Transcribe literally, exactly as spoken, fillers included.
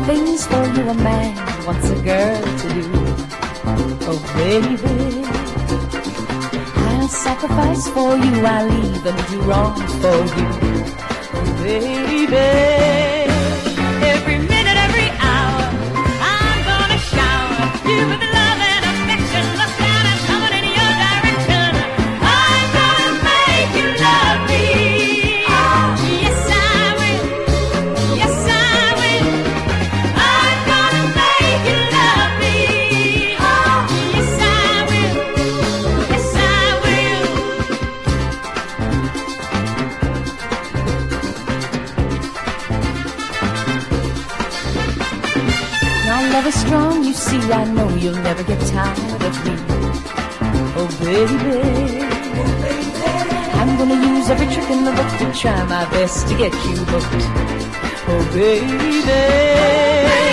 things for you a man wants a girl to do. Oh baby, I'll sacrifice for you, I'll even do wrong for you. Oh baby, every minute, every hour, I'm gonna shower you with love and affection. Look down and coming in your direction. I'm gonna make you love me. Oh, yes I will. Yes I will. I'm gonna make you love me. Oh, yes I will. Yes I will. My love is strong, you see, I know you'll never get tired of me. Oh baby, oh, baby. I'm gonna use every trick in the book to try my best to get you hooked. Oh baby,